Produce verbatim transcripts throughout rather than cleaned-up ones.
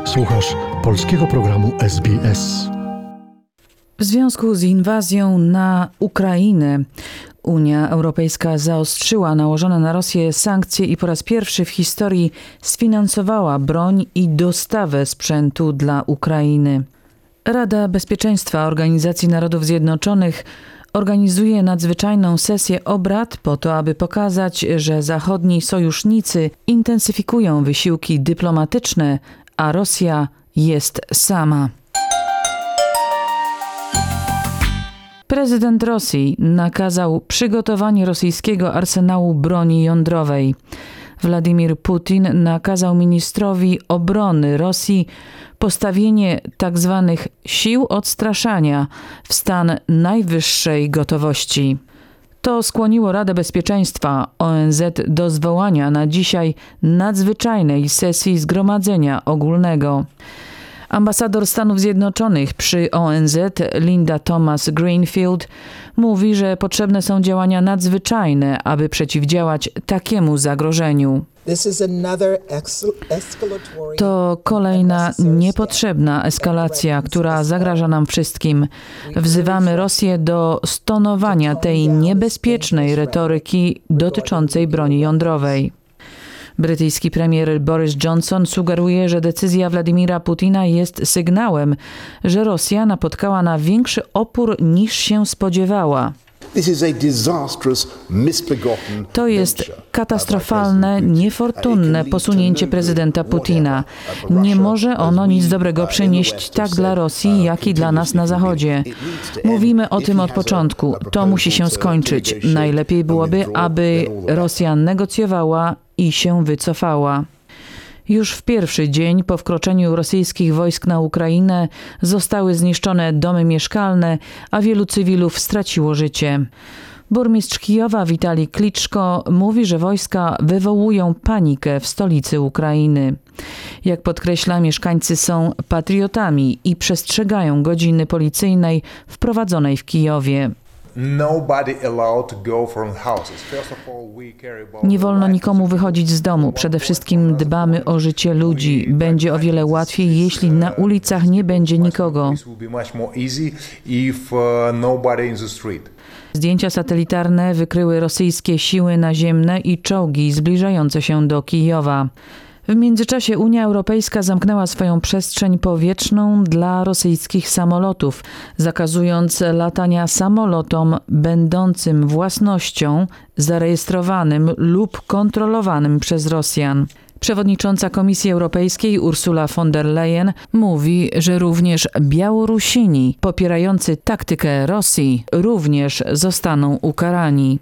Słuchasz polskiego programu S B S. W związku z inwazją na Ukrainę Unia Europejska zaostrzyła nałożone na Rosję sankcje i po raz pierwszy w historii sfinansowała broń i dostawę sprzętu dla Ukrainy. Rada Bezpieczeństwa Organizacji Narodów Zjednoczonych organizuje nadzwyczajną sesję obrad po to, aby pokazać, że zachodni sojusznicy intensyfikują wysiłki dyplomatyczne, a Rosja jest sama. Prezydent Rosji nakazał przygotowanie rosyjskiego arsenału broni jądrowej. Władimir Putin nakazał ministrowi obrony Rosji postawienie tzw. sił odstraszania w stan najwyższej gotowości. To skłoniło Radę Bezpieczeństwa O N Z do zwołania na dzisiaj nadzwyczajnej sesji Zgromadzenia Ogólnego. Ambasador Stanów Zjednoczonych przy O N Z Linda Thomas-Greenfield mówi, że potrzebne są działania nadzwyczajne, aby przeciwdziałać takiemu zagrożeniu. To kolejna niepotrzebna eskalacja, która zagraża nam wszystkim. Wzywamy Rosję do stonowania tej niebezpiecznej retoryki dotyczącej broni jądrowej. Brytyjski premier Boris Johnson sugeruje, że decyzja Władimira Putina jest sygnałem, że Rosja napotkała na większy opór niż się spodziewała. To jest katastrofalne, niefortunne posunięcie prezydenta Putina. Nie może ono nic dobrego przynieść tak dla Rosji, jak i dla nas na Zachodzie. Mówimy o tym od początku. To musi się skończyć. Najlepiej byłoby, aby Rosja negocjowała i się wycofała. Już w pierwszy dzień po wkroczeniu rosyjskich wojsk na Ukrainę zostały zniszczone domy mieszkalne, a wielu cywilów straciło życie. Burmistrz Kijowa Witalij Kliczko mówi, że wojska wywołują panikę w stolicy Ukrainy. Jak podkreśla, mieszkańcy są patriotami i przestrzegają godziny policyjnej wprowadzonej w Kijowie. Nie wolno nikomu wychodzić z domu. Przede wszystkim dbamy o życie ludzi. Będzie o wiele łatwiej, jeśli na ulicach nie będzie nikogo. Zdjęcia satelitarne wykryły rosyjskie siły naziemne i czołgi zbliżające się do Kijowa. W międzyczasie Unia Europejska zamknęła swoją przestrzeń powietrzną dla rosyjskich samolotów, zakazując latania samolotom będącym własnością, zarejestrowanym lub kontrolowanym przez Rosjan. Przewodnicząca Komisji Europejskiej Ursula von der Leyen mówi, że również Białorusini popierający taktykę Rosji również zostaną ukarani.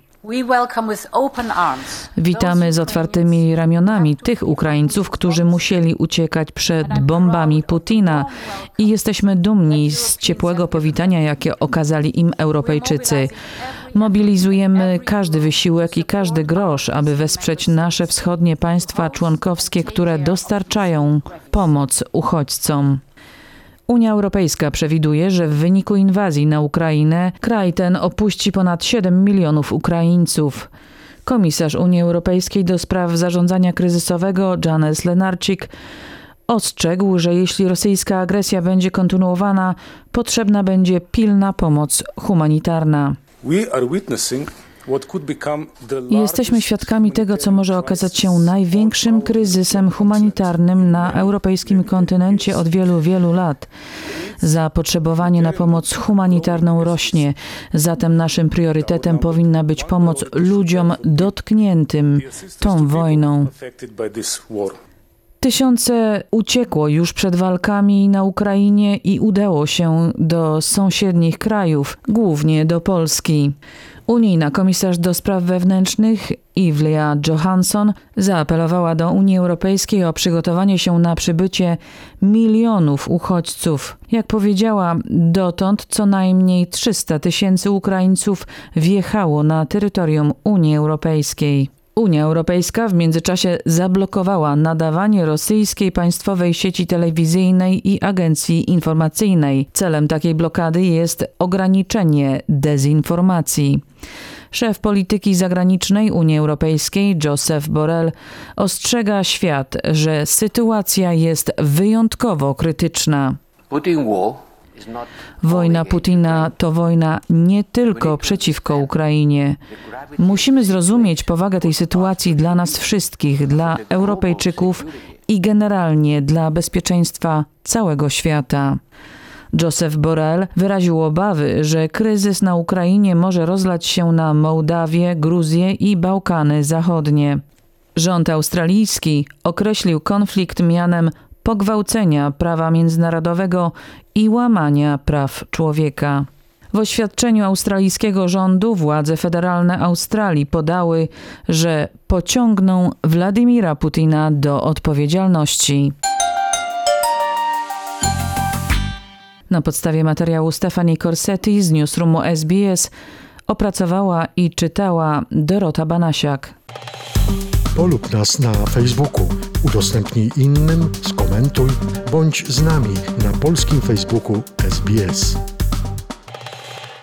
Witamy z otwartymi ramionami tych Ukraińców, którzy musieli uciekać przed bombami Putina i jesteśmy dumni z ciepłego powitania, jakie okazali im Europejczycy. Mobilizujemy każdy wysiłek i każdy grosz, aby wesprzeć nasze wschodnie państwa członkowskie, które dostarczają pomoc uchodźcom. Unia Europejska przewiduje, że w wyniku inwazji na Ukrainę kraj ten opuści ponad siedem milionów Ukraińców. Komisarz Unii Europejskiej do spraw zarządzania kryzysowego Janez Lenarczyk ostrzegł, że jeśli rosyjska agresja będzie kontynuowana, potrzebna będzie pilna pomoc humanitarna. Jesteśmy świadkami tego, co może okazać się największym kryzysem humanitarnym na europejskim kontynencie od wielu, wielu lat. Zapotrzebowanie na pomoc humanitarną rośnie, zatem naszym priorytetem powinna być pomoc ludziom dotkniętym tą wojną. Tysiące uciekło już przed walkami na Ukrainie i udało się do sąsiednich krajów, głównie do Polski. Unijna komisarz do spraw wewnętrznych Ylva Johansson zaapelowała do Unii Europejskiej o przygotowanie się na przybycie milionów uchodźców. Jak powiedziała, dotąd co najmniej trzysta tysięcy Ukraińców wjechało na terytorium Unii Europejskiej. Unia Europejska w międzyczasie zablokowała nadawanie rosyjskiej państwowej sieci telewizyjnej i agencji informacyjnej. Celem takiej blokady jest ograniczenie dezinformacji. Szef polityki zagranicznej Unii Europejskiej Josep Borrell ostrzega świat, że sytuacja jest wyjątkowo krytyczna. Wojna Putina to wojna nie tylko przeciwko Ukrainie. Musimy zrozumieć powagę tej sytuacji dla nas wszystkich, dla Europejczyków i generalnie dla bezpieczeństwa całego świata. Josep Borrell wyraził obawy, że kryzys na Ukrainie może rozlać się na Mołdawię, Gruzję i Bałkany Zachodnie. Rząd australijski określił konflikt mianem pogwałcenia prawa międzynarodowego i łamania praw człowieka. W oświadczeniu australijskiego rządu władze federalne Australii podały, że pociągną Władimira Putina do odpowiedzialności. Na podstawie materiału Stefanii Corsetti z Newsroomu S B S opracowała i czytała Dorota Banasiak. Polub nas na Facebooku, udostępnij innym, skomentuj, bądź z nami na polskim Facebooku S B S.